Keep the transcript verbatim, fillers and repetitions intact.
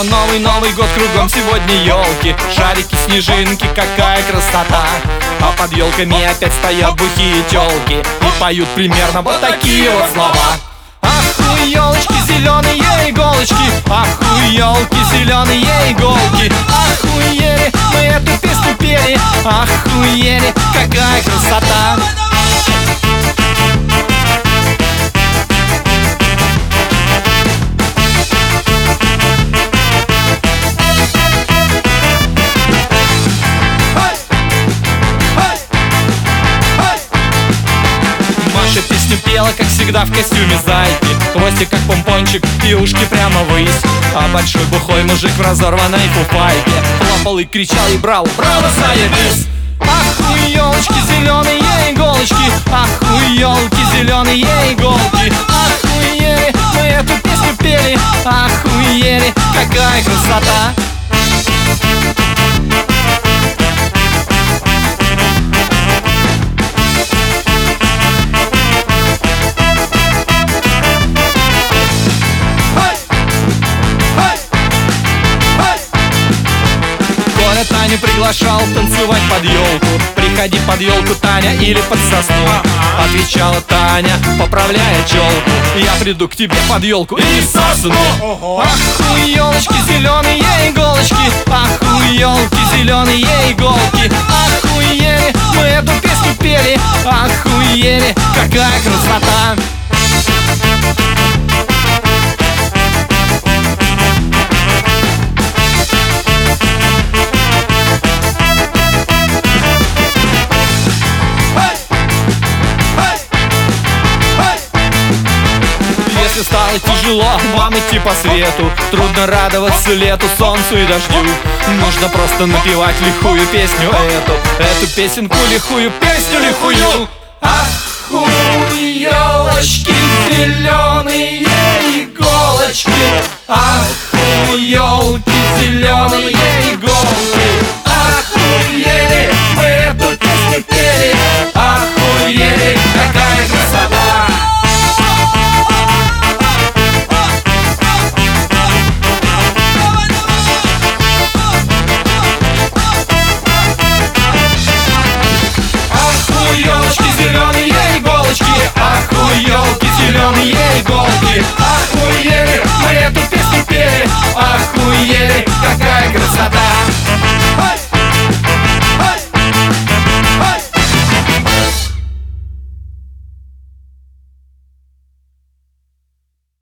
Снова новый Новый год, кругом сегодня елки, шарики, снежинки, какая красота. А под елками опять стоят бухие телки и поют примерно вот такие вот слова. Ах, у елочки зеленые иголочки, ах, у елки зеленые иголки, охуели, мы эту песню пели, охуели, какая красота. Песню пела, как всегда, в костюме зайки, хвостик как помпончик и ушки прямо ввысь. А большой бухой мужик в разорванной фуфайке хлопал и кричал и брал: браво, заебись! Ах, у елочки зеленые иголочки, ах, у елки зеленые иголки, охуели, мы эту песню пели, охуели, какая красота. Таню приглашал танцевать под елку. Приходи под елку, Таня, или под сосну. Отвечала Таня, поправляя челку: я приду к тебе под елку и сосну. Ах, у елочки зеленые иголочки, ах, у елки зеленые иголки, охуели, мы эту песню пели, охуели, какая красота. Если стало тяжело вам идти по свету, трудно радоваться лету, солнцу и дождю, нужно просто напевать лихую песню эту, эту песенку лихую, песню лихую. Ах, у елочки зеленые иголочки, ах, у елки зеленые иголки, охуели, мы эту песню пели, охуели,